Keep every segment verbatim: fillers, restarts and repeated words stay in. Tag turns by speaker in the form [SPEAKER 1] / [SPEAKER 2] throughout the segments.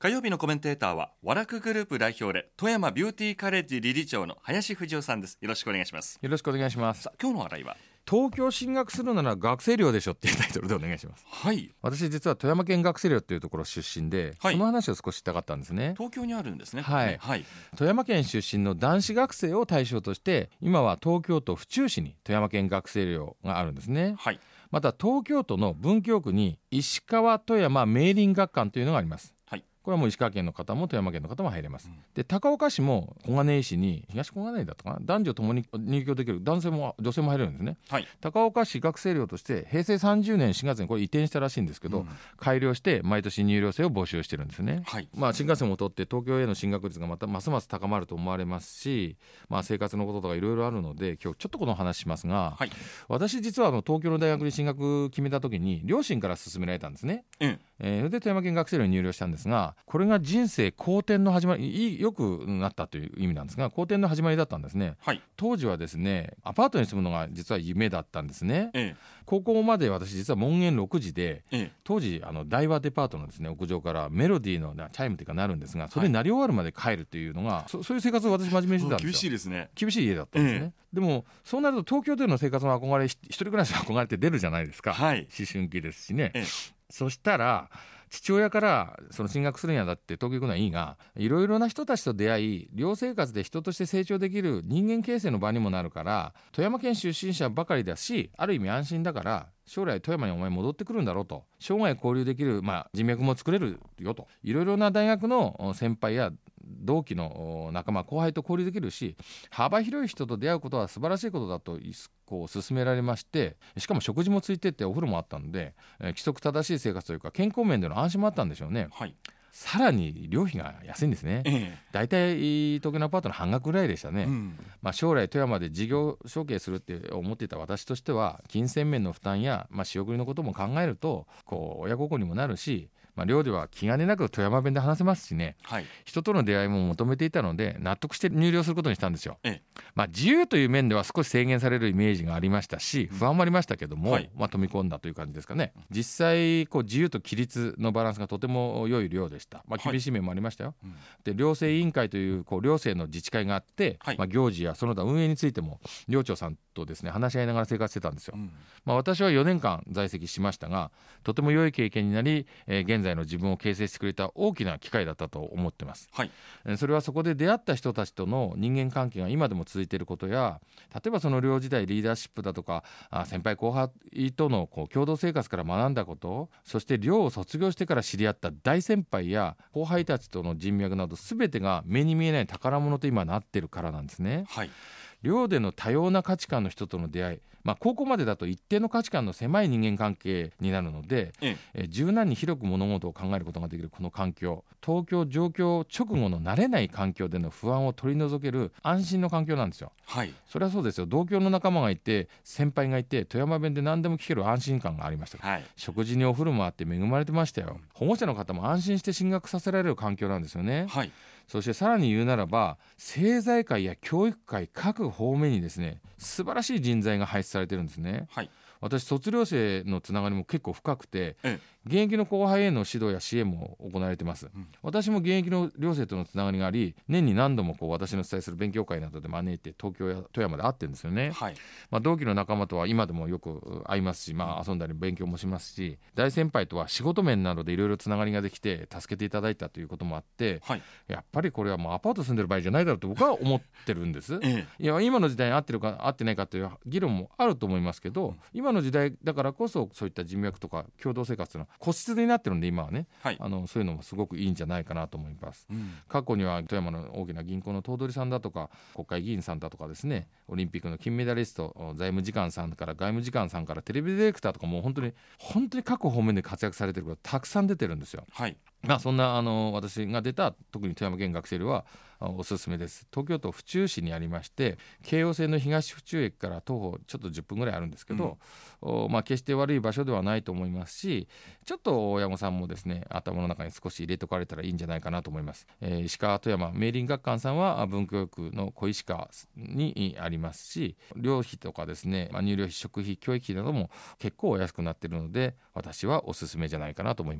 [SPEAKER 1] 火曜日のコメンテーターは和楽グループ代表で富山ビューティーカレッジ理事長の林藤夫さんです。よろしくお願いします。
[SPEAKER 2] よろしくお願いします。
[SPEAKER 1] さあ今日の話題は
[SPEAKER 2] 東京進学するなら学生寮でしょっていうタイトルでお願いします。
[SPEAKER 1] はい、
[SPEAKER 2] 私実は富山県学生寮っていうところ出身で、
[SPEAKER 1] はい、
[SPEAKER 2] その話を少ししたかったんですね。
[SPEAKER 1] 東京にあるんですね。
[SPEAKER 2] はい、
[SPEAKER 1] ね、はい、
[SPEAKER 2] 富山県出身の男子学生を対象として今は東京都府中市に富山県学生寮があるんですね。
[SPEAKER 1] はい、
[SPEAKER 2] また東京都の文京区に石川富山明林学館というのがあります。これはもう石川県の方も富山県の方も入れます、うん、で高岡市も小金井市に東小金井だったかな、男女ともに入居できる、男性も女性も入れるんですね、
[SPEAKER 1] はい、
[SPEAKER 2] 高岡市学生寮として平成さんじゅうねんしがつにこれ移転したらしいんですけど、うん、改良して毎年入寮生を募集してるんですね、はい、まあ、新幹線も通って東京への進学率がまたますます高まると思われますし、まあ、生活のこととかいろいろあるので今日ちょっとこの話しますが、はい、私実はあの東京の大学に進学決めた時に両親から勧められたんですね、うんえー、それで富山県学生寮に入寮したんですが、これが人生好転の始まり、よくなったという意味なんですが好転の始まりだったんですね、はい、当時はですねアパートに住むのが実は夢だったんですね、ええ、高校まで私実は門限ろくじで、ええ、当時あの大和デパートのですね屋上からメロディーのチャイムというかなるんですが、それに鳴り終わるまで帰るというのが、はい、そ, そういう生活を私真面目にしてたんですよ。
[SPEAKER 1] 厳しいですね。
[SPEAKER 2] 厳しい家だったんですね、ええ、でもそうなると東京での生活の憧れ、一人暮らしの憧れって出るじゃないですか、はい、思春期ですしね、ええ、そしたら父親からその進学するにあたって東京行くのはいいが、いろいろな人たちと出会い寮生活で人として成長できる人間形成の場にもなるから富山県出身者ばかりだしある意味安心だから将来富山にお前戻ってくるんだろうと、生涯交流できる、まあ、人脈も作れるよと、いろいろな大学の先輩や同期の仲間後輩と交流できるし幅広い人と出会うことは素晴らしいことだとこう勧められまして、しかも食事もついてってお風呂もあったので、えー、規則正しい生活というか健康面での安心もあったんでしょうね、はい、さらに寮費が安いんですね、ええ、だいたい東京のアパートの半額ぐらいでしたね、うんまあ、将来富山で事業承継するって思っていた私としては金銭面の負担や、まあ、仕送りのことも考えるとこう親孝行にもなるし、まあ、寮では気兼ねなく富山弁で話せますしね、はい、人との出会いも求めていたので納得して入寮することにしたんですよ、ええまあ、自由という面では少し制限されるイメージがありましたし不安もありましたけども、はいまあ、飛び込んだという感じですかね。実際こう自由と規律のバランスがとても良い寮でした、まあ、厳しい面もありましたよ、はいで寮生委員会という、こう寮生の自治会があって、はいまあ、行事やその他運営についても寮長さんとですね話し合いながら生活してたんですよ、うんまあ、私はよねんかん在籍しましたがとても良い経験になり、えー、現在の自分を形成してくれた大きな機会だったと思ってます、はい、それはそこで出会った人たちとの人間関係が今でも続いていることや、例えばその寮時代リーダーシップだとかあ先輩後輩とのこう共同生活から学んだこと、そして寮を卒業してから知り合った大先輩や後輩たちとの人脈など全てが目に見えない宝物と今なってるからなんですね、はい寮での多様な価値観の人との出会い、まあ、高校までだと一定の価値観の狭い人間関係になるので、ええ、柔軟に広く物事を考えることができるこの環境、東京上京直後の慣れない環境での不安を取り除ける安心の環境なんですよ、はい、それはそうですよ。同郷の仲間がいて先輩がいて富山弁で何でも聞ける安心感がありました、はい、食事にお風呂もあって恵まれてましたよ。保護者の方も安心して進学させられる環境なんですよね、はい、そしてさらに言うならば政財界や教育界各方面にですね素晴らしい人材が輩出されてるんですね、はい、私卒業生のつながりも結構深くて、ええ、現役の後輩への指導や支援も行われています、うん、私も現役の寮生とのつながりがあり年に何度もこう私の主催する勉強会などで招いて東京や富山で会ってるんですよね、はいまあ、同期の仲間とは今でもよく会いますし、まあ、遊んだり勉強もしますし大先輩とは仕事面などでいろいろつながりができて助けていただいたということもあって、はい、やっぱりこれはもうアパート住んでる場合じゃないだろうと僕は思ってるんです、ええ、いや今の時代に合ってるか合ってないかという議論もあると思いますけど、うん、今の時代だからこそそういった人脈とか共同生活というのは個室になってるんで今はね、はい、あのそういうのもすごくいいんじゃないかなと思います、うん、過去には富山の大きな銀行の頭取さんだとか国会議員さんだとかですねオリンピックの金メダリスト財務次官さんから外務次官さんからテレビディレクターとかもう本当に本当に各方面で活躍されてる方たくさん出てるんですよ、はいまあ、そんなあの私が出た特に富山県学生寮はおすすめです。東京都府中市にありまして京葉線の東府中駅から徒歩ちょっとじゅっぷんぐらいあるんですけど、うんまあ、決して悪い場所ではないと思いますしちょっと親御さんもですね頭の中に少し入れとかれたらいいんじゃないかなと思います、えー、石川富山明林学館さんは文京区の小石川にありますし寮費とかですね、まあ、入寮費食費教育費なども結構お安くなっているので私はおすすめじゃないかなと思います。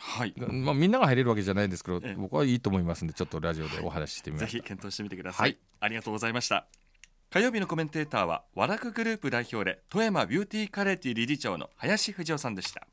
[SPEAKER 1] はい、
[SPEAKER 2] まあ、みんなが入れるわけじゃないですけど、ええ、僕はいいと思いますので、ちょっとラジオでお話ししてみました。
[SPEAKER 1] ぜひ検討してみてください、はい、ありがとうございました。火曜日のコメンテーターは和楽グループ代表で富山ビューティーカレッジ理事長の林藤夫さんでした。